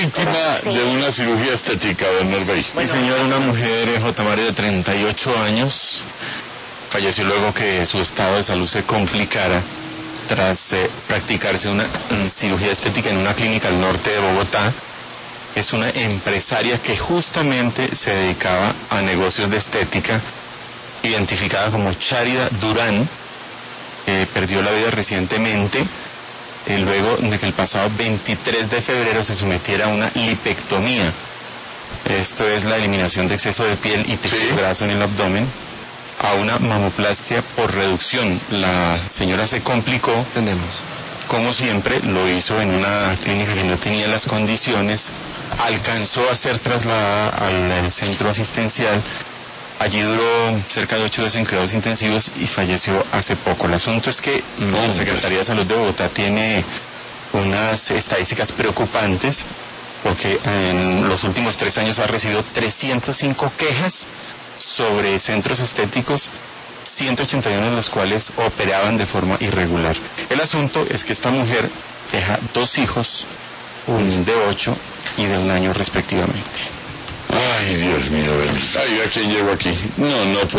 víctima de una cirugía estética, don Norbey. Sí, señor, una mujer, J. Mario, de 38 años, falleció luego que su estado de salud se complicara tras practicarse una cirugía estética en una clínica al norte de Bogotá. Es una empresaria que justamente se dedicaba a negocios de estética, identificada como Chárida Durán. Perdió la vida recientemente, luego de que el pasado 23 de febrero se sometiera a una lipectomía. Esto es la eliminación de exceso de piel y tejido graso en el abdomen, a una mamoplastia por reducción. La señora se complicó, como siempre, lo hizo en una clínica que no tenía las condiciones, alcanzó a ser trasladada al centro asistencial. Allí duró cerca de 8 días en cuidados intensivos y falleció hace poco. El asunto es que la Secretaría de Salud de Bogotá tiene unas estadísticas preocupantes, porque en los últimos 3 años ha recibido 305 quejas sobre centros estéticos, 181 de los cuales operaban de forma irregular. El asunto es que esta mujer deja 2 hijos, un de 8 y de 1 año respectivamente. Ay, Dios mío, ay, ¿a quién llevo aquí? No,